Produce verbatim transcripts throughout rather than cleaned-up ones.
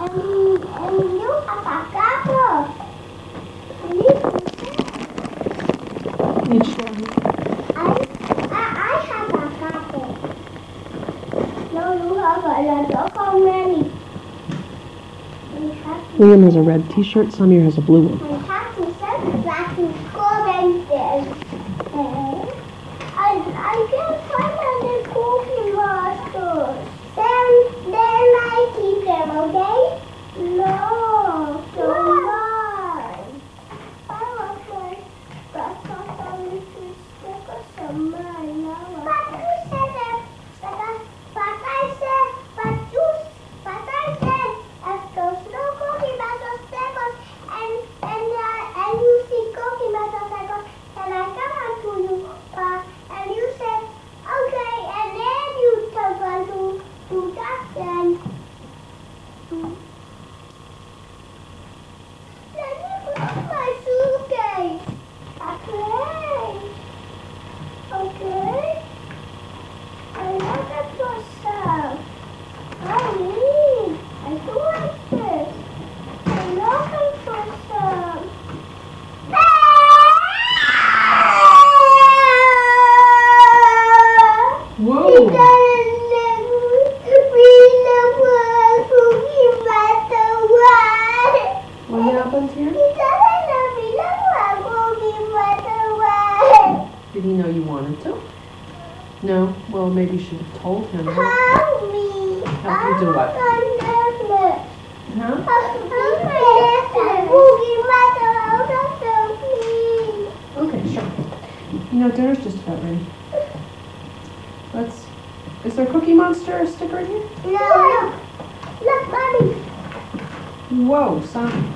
and, and you have a couple. Each one. I, I, I have a couple. No, you have a lot. Look how many. Liam has a red t-shirt, Samir has a blue one. I have to send the black to school and then. I, I can't find any cookie monsters. Then, then I keep them, okay? No, don't lie. I want my backpack on the stick or some mine. But you said that, but I, but I said, but you, but I said, if there's no cookie monsters, stickers, and, and, uh, and you see cookie monsters, stickers, then I come out to you, uh, and you said, okay, and then you tell them to do that, then. Hmm. Let me put my suitcase. Okay. Okay. I love it yourself. I need. I do like this. I love it yourself. Whoa! What happened here? Did he know you wanted to? No? Well, maybe you should have told him. Help me. Help you do what? Huh? Okay, sure. You know, dinner's just about ready. Let's... Is there a Cookie Monster sticker in here? No, look. Look, Mommy. Whoa, son.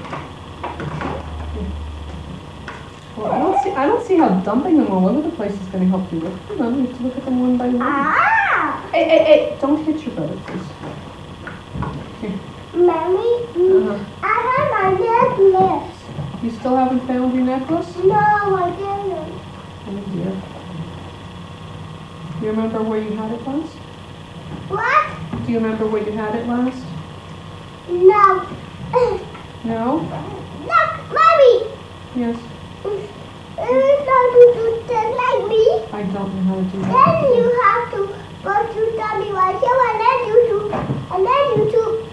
Well, I don't see. I don't see how dumping them all over the place is going to help you. Look, hold on, we have to look at them one by one. Ah! Hey, hey, hey! Don't hit your brother, please. Here. Mommy, Uh-huh. I have my necklace. You still haven't found your necklace? No, I didn't. Oh dear. You remember where you had it last? What? Do you remember where you had it last? No. No? Look, Mommy. Yes. You know to do just like me. I don't know how to do Then that. you have to go to tummy right here, and then you do, and then you do.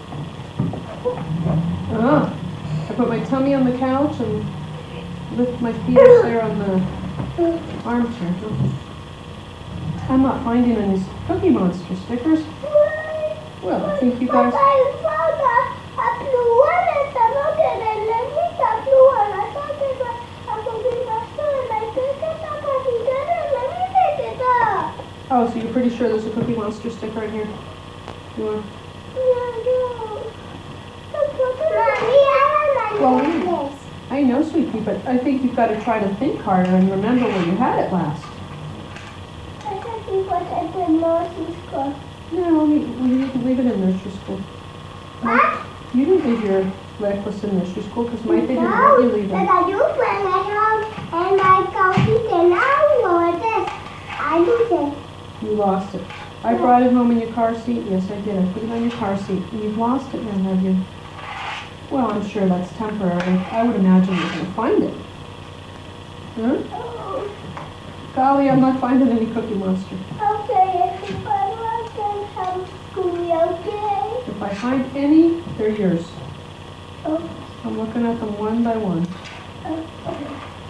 Ah. I put my tummy on the couch and lift my feet up there on the armchair. I'm not finding any Cookie Monster stickers. Well, I think you But guys... I found a, a blue one and some other, and then we got blue one. I thought it was a Cookie Monster, and I picked it up and he did it. Let me pick it up. Oh, so you're pretty sure there's a Cookie Monster sticker in here? You want? Yeah, no. Mommy, I have my Well, necklace. I know, sweetie, but I think you've got to try to think harder and remember where you had it last. I thought you put it at the nursery school. No, we, we didn't leave it in nursery school. What? You didn't leave your necklace in nursery school because Mike, they didn't No, let you leave but it. I do when I home and I go eat and I know this. I do this. You lost it. I brought it home in your car seat. Yes, I did. I put it on your car seat. And you've lost it now, have you? Well, I'm sure that's temporary. I would imagine you're going to find it. Huh? Oh, Golly, I'm not finding any Cookie Monster. okay, if I want them from school, okay? If I find any, they're yours. Oh, I'm looking at them one by one. okay.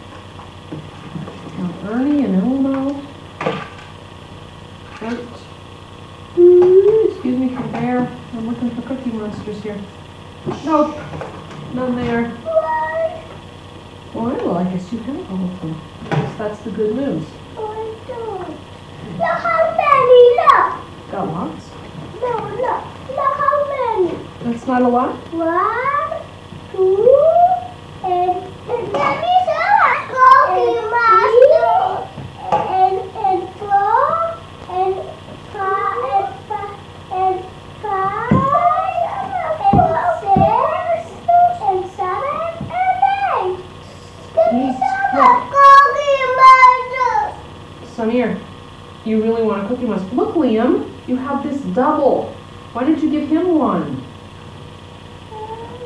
Now, Ernie and Elmo. Bert. Excuse me for Bear. I'm looking for Cookie Monsters here. Nope. None there. Why? Well, well, I guess you have all of them. I guess that's the good news. Oh, I don't. Look how many, look. Got lots. No, look. Look how many. That's not a lot. One, two, and, and let me show a Cookie Monster. And, and four, and five, and five, and five, and six, and seven, and eight. Give me some Look. Cookie Monster. Samir, you really want a Cookie Monster. Look, Liam, you have this double. Why didn't you give him one?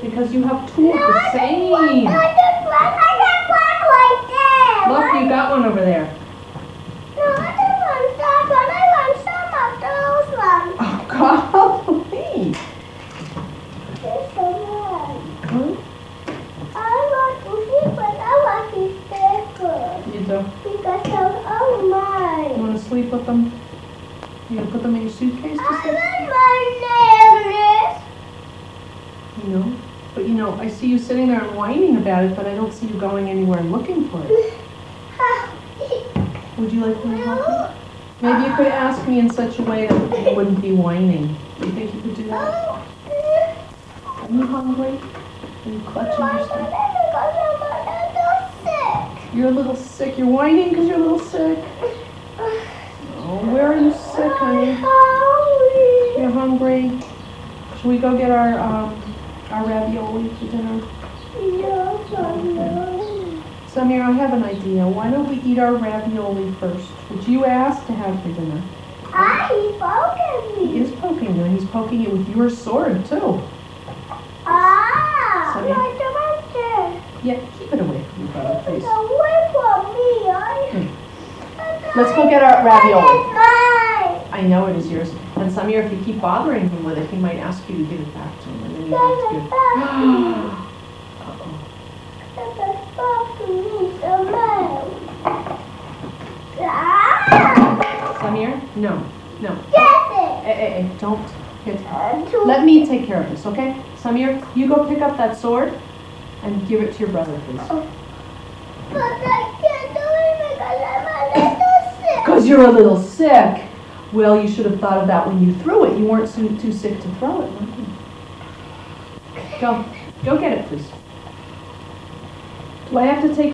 because you have two of No, the I just same. want, I just want, I just want like that. Look, you got one over there. No, I just want that one. I want some of those ones. Oh, golly. There's so much. Huh? I want to sleep, but I want to stay good. You do? Because those are You mine. want to sleep with them? You gonna put them in your suitcase to I sleep? want my necklace. You know? But you know, I see you sitting there and whining about it, but I don't see you going anywhere and looking for it. Would you like me to help you? Maybe you could ask me in such a way that you wouldn't be whining. Do you think you could do that? Are you hungry? Are you clutching yourself? You're a little sick. You're whining because you're a little sick. Oh, where are you sick, honey? You're hungry. Should we go get our um our ravioli for dinner? Samir, I have an idea. Why don't we eat our ravioli first? Which you asked to have for dinner. Ah, he's poking He me. is poking you, and he's poking it with your sword too. Ah, Samir. like the monster. Yeah, keep it away from your brother, please. Away from me. I... Let's go get our ravioli. It's mine. I know it is yours. And Samir, if you keep bothering him with it, he might ask you to give it back to him, and then you Give have to it give back to me. Uh-oh. Give it back to me, so mine. Ah! Samir, no, no. Get it. Hey, hey, hey, don't hit him. Uh, to Let me take care of this, okay? Samir, you go pick up that sword and give it to your brother, please. But I can't do it because I'm a little sick. Because you're a little sick. Well, you should have thought of that when you threw it. You weren't so, too sick to throw it, were you? Go. Go get it, please. Do I have to take